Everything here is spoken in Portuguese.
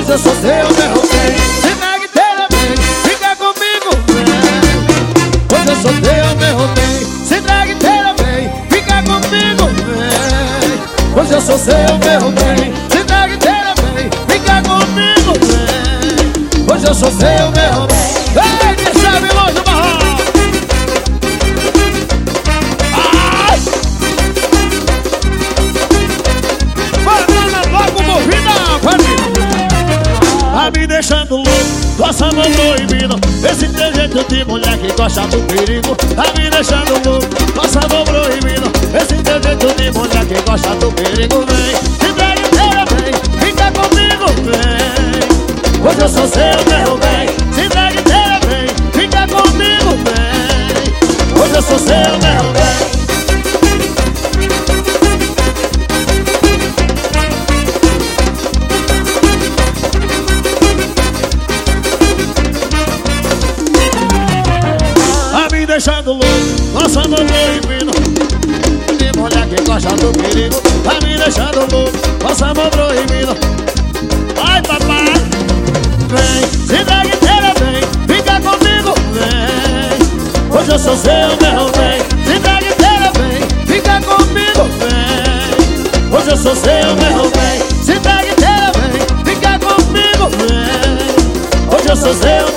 Hoje eu sou seu, meu bem. Se entrega inteira, vem, fica comigo, vem. Hoje eu sou teu, meu bem. Se entrega inteira, vem, fica comigo, vem. Hoje eu sou seu, meu bem. Se entrega inteira, vem, fica comigo, vem. Hoje eu sou seu, meu bem. Vem, deixa eu longe do barro. Tá me deixando louco, nossa mão proibida. Esse teu jeito de mulher que gosta do perigo. Tá me deixando louco, nossa mão proibida. Esse teu jeito de mulher que gosta do perigo. Vem, se entrega inteira, vem, fica comigo, vem. Hoje eu sou seu, meu bem. Se entrega inteira, vem, fica comigo, vem. Hoje eu sou seu, meu bem. Deixando louco, nossa mão proibida. De mulher que gosta do perigo. Tá me deixando louco, nossa mão proibida. Vai, papai, vem, se entrega inteira, vem, fica comigo, vem. Hoje eu sou seu, meu bem. Se entrega inteira, vem, fica comigo, vem. Hoje eu sou seu, meu bem. Se entrega inteira, vem, fica comigo, vem. Hoje eu sou seu.